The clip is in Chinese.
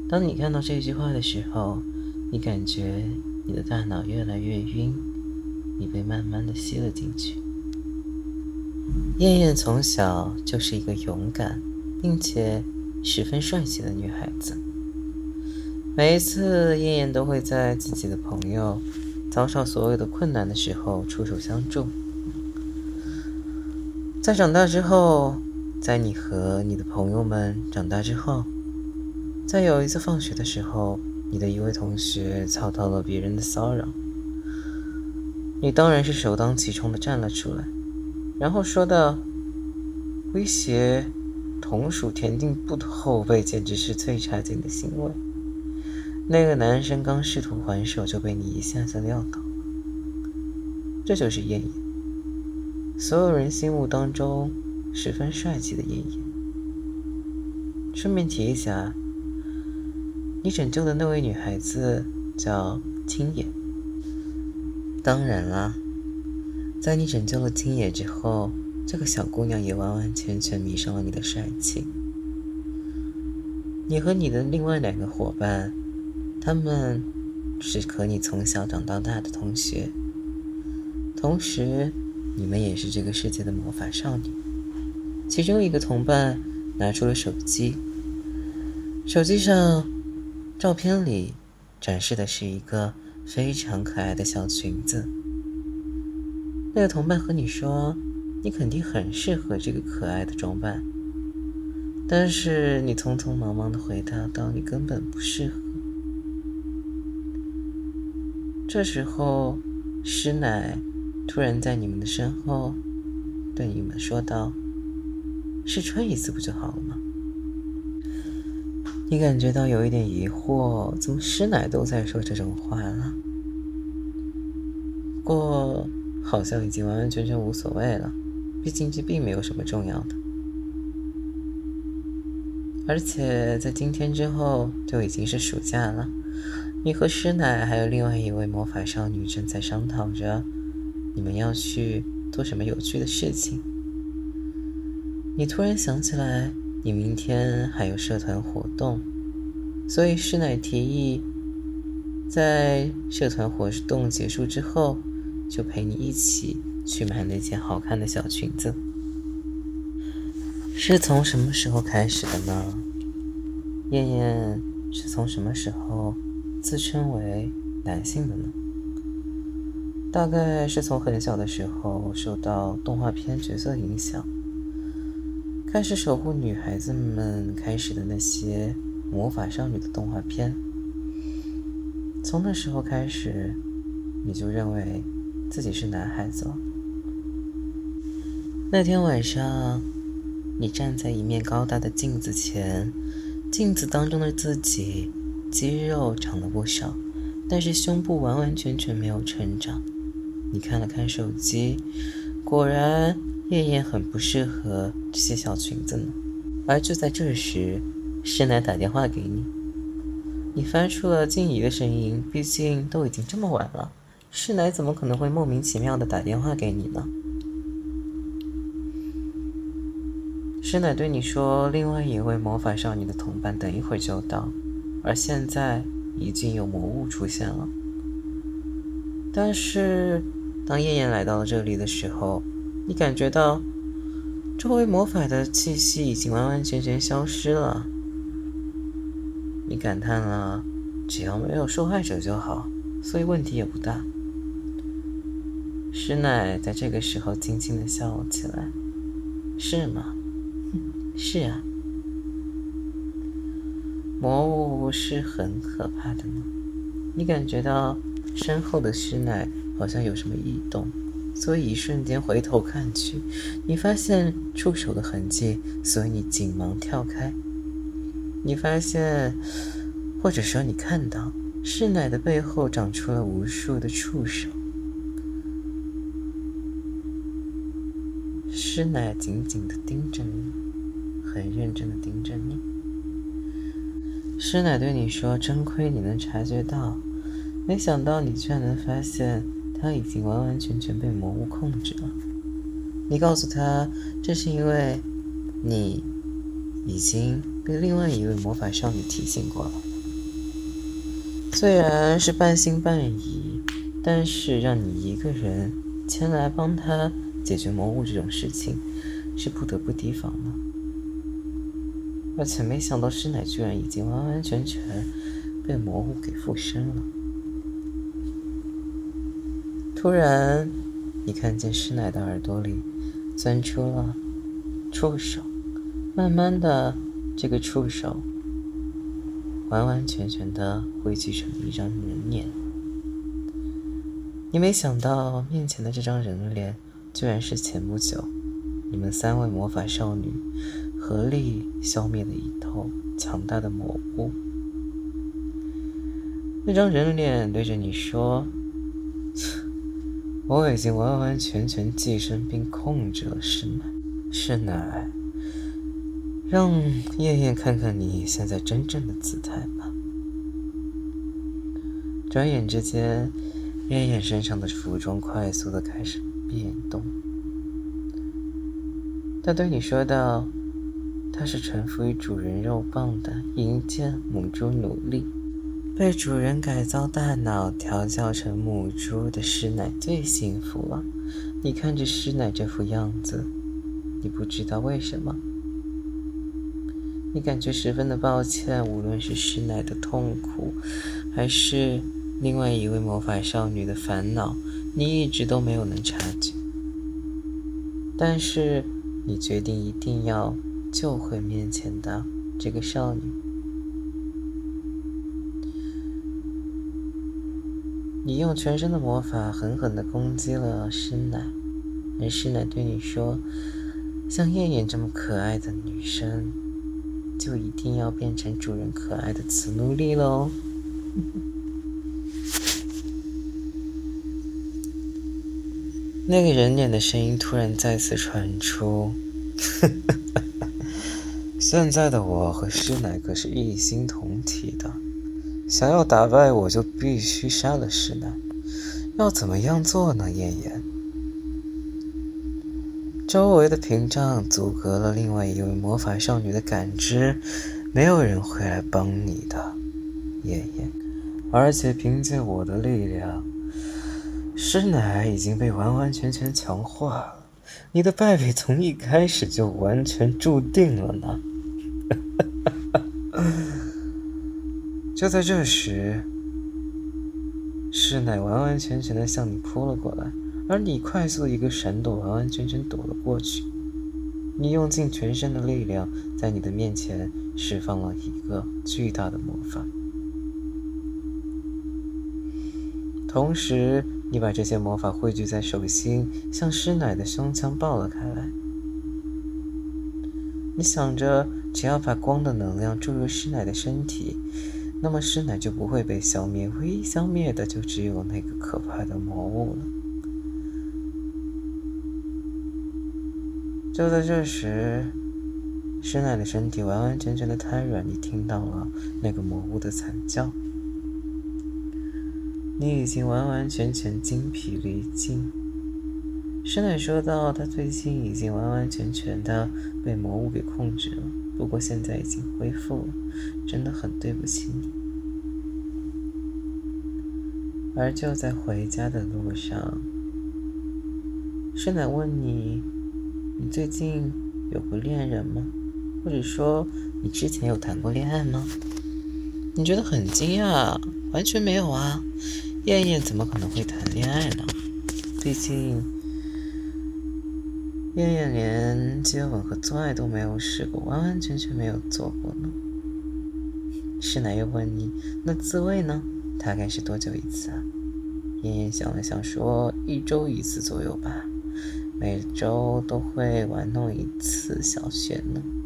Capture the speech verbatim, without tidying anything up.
当你看到这句话的时候，你感觉你的大脑越来越晕，你被慢慢的吸了进去。燕燕从小就是一个勇敢并且十分帅气的女孩子。每一次燕燕都会在自己的朋友遭受所有的困难的时候出手相助。在长大之后，在你和你的朋友们长大之后，在有一次放学的时候，你的一位同学遭到了别人的骚扰，你当然是首当其冲的站了出来，然后说道：威胁同属田径部的后辈简直是最差劲的行为。那个男生刚试图还手就被你一下子撂倒。这就是燕燕，所有人心目当中十分帅气的燕燕。顺便提一下，你拯救的那位女孩子叫青野。当然啦，在你拯救了青野之后，这个小姑娘也完完全全迷上了你的帅气。你和你的另外两个伙伴，他们是和你从小长到大的同学，同时你们也是这个世界的魔法少女。其中一个同伴拿出了手机，手机上照片里展示的是一个非常可爱的小裙子。那个同伴和你说，你肯定很适合这个可爱的装扮，但是你匆匆忙忙地回答道，你根本不适合。这时候师奶突然在你们的身后对你们说道，试穿一次不就好了吗？你感觉到有一点疑惑，怎么师奶都在说这种话了？不过好像已经完完全全无所谓了，毕竟这并没有什么重要的。而且在今天之后就已经是暑假了，你和师奶还有另外一位魔法少女正在商讨着你们要去做什么有趣的事情。你突然想起来你明天还有社团活动，所以师奶提议在社团活动结束之后就陪你一起去买那件好看的小裙子。是从什么时候开始的呢？燕燕是从什么时候自称为男性的呢？大概是从很小的时候受到动画片角色影响，开始守护女孩子们开始的那些魔法少女的动画片。从那时候开始，你就认为自己是男孩子了。那天晚上，你站在一面高大的镜子前，镜子当中的自己肌肉长了不少，但是胸部完完全全没有成长。你看了看手机，果然燕燕很不适合这些小裙子呢。而就在这时，师奶打电话给你，你发出了惊疑的声音，毕竟都已经这么晚了，师奶怎么可能会莫名其妙的打电话给你呢？师奶对你说，另外一位魔法少女的同伴等一会儿就到，而现在已经有魔物出现了。但是当燕燕来到了这里的时候，你感觉到周围魔法的气息已经完完全全消失了。你感叹了，只要没有受害者就好，所以问题也不大。师奶在这个时候轻轻地笑了起来。是吗？是啊，魔物是很可怕的呢。你感觉到身后的师奶好像有什么异动，所以一瞬间回头看去，你发现触手的痕迹，所以你紧忙跳开。你发现，或者说你看到，师奶的背后长出了无数的触手。师奶紧紧地盯着你，很认真地盯着你。师奶对你说，真亏你能察觉到，没想到你居然能发现他已经完完全全被魔物控制了。你告诉他，这是因为你已经被另外一位魔法少女提醒过了。 虽然是半信半疑，但是让你一个人前来帮他解决魔物这种事情，是不得不提防的。而且没想到师奶居然已经完完全全被魔物给附身了。突然，你看见师奶的耳朵里钻出了触手，慢慢的，这个触手完完全全的汇聚成一张人脸。你没想到面前的这张人脸居然是前不久你们三位魔法少女合力消灭的一头强大的魔物。那张人脸对着你说，我已经完完全全寄生并控制了师奶，师奶，让燕燕看看你现在真正的姿态吧。转眼之间，燕燕身上的服装快速的开始变动。他对你说道，他是臣服于主人肉棒的银剑母猪奴隶，被主人改造大脑调教成母猪的师奶最幸福了。你看着师奶这副样子，你不知道为什么，你感觉十分的抱歉，无论是师奶的痛苦，还是另外一位魔法少女的烦恼，你一直都没有能察觉。但是你决定一定要救回面前的这个少女。你用全身的魔法狠狠地攻击了师奶，而师奶对你说，像燕燕这么可爱的女生，就一定要变成主人可爱的雌奴隶咯。那个人脸的声音突然再次传出，现在的我和师奶可是一心同体的，想要打败我就必须杀了师奶，要怎么样做呢？燕燕，周围的屏障阻隔了另外一位魔法少女的感知，没有人会来帮你的，燕燕。而且凭借我的力量，师奶已经被完完全全强化了，你的败北从一开始就完全注定了呢。就在这时，师奶完完全全的向你扑了过来，而你快速一个闪躲，完完全全躲了过去。你用尽全身的力量，在你的面前释放了一个巨大的魔法，同时你把这些魔法汇聚在手心，向师奶的胸腔爆了开来。你想着只要把光的能量注入师奶的身体，那么师奶就不会被消灭，唯一消灭的就只有那个可怕的魔物了。就在这时，师奶的身体完完全全的瘫软，你听到了那个魔物的惨叫。你已经完完全全精疲力尽。师奶说道，她最近已经完完全全的被魔物给控制了，不过现在已经恢复了，真的很对不起你。而就在回家的路上，师奶问你，你最近有过恋人吗？或者说你之前有谈过恋爱吗？你觉得很惊讶，完全没有啊，燕燕怎么可能会谈恋爱呢？毕竟燕燕连接吻和做爱都没有试过，完完全全没有做过呢。师奶又问你，那自慰呢？大概是多久一次啊？燕燕想了想说，一周一次左右吧，每周都会玩弄一次小穴呢。